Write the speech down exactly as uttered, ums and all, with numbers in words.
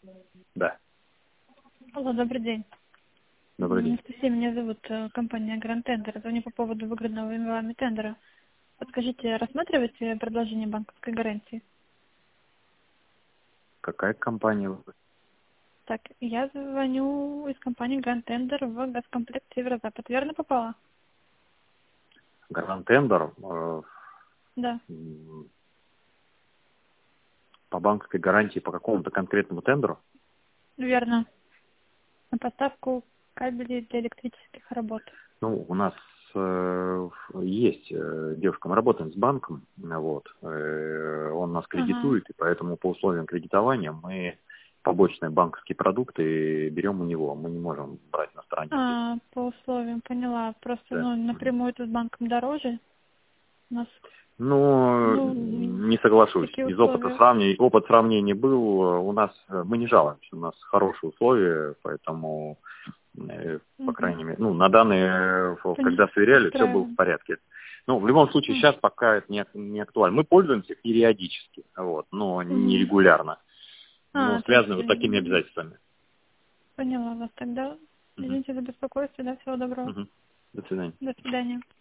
Да. Алло, добрый день. Добрый день. Анастасия, меня зовут, э, компания Grand Tender. Звоню по поводу выигранного ими вами тендера. Подскажите, рассматриваете предложение банковской гарантии? Какая компания вы? Так, я звоню из компании Grand Tender в газкомплект Северо-Запад. Верно попала? Гранд Тендер э, Да, м, по банковской гарантии по какому-то конкретному тендеру? верно. На поставку кабелей для электрических работ. Ну, у нас э, есть э, девушка, мы работаем с банком, вот, э, он нас Ага. кредитует, и поэтому по условиям кредитования мы побочные банковские продукты берем у него, мы не можем брать на стороне здесь. А, по условиям, поняла. Просто, Да. ну, Мгм. напрямую тут с банком дороже. У нас, Ну, ну, не соглашусь. такие Из опыта условия. сравнения, опыт сравнения был, э, у нас, э, мы не жалуемся, у нас хорошие условия, поэтому, э, по Угу. крайней мере, ну, на данные, э, когда сверяли, все было в Устраиваем. порядке. Ну, в любом случае, сейчас пока это не, не актуально. Мы пользуемся периодически, вот, но не Угу. регулярно, но А, то есть, связаны вот такими м, обязательствами. поняла вас тогда. Мгм. Извините за беспокойство, да, всего доброго. Мгм. До свидания. До свидания.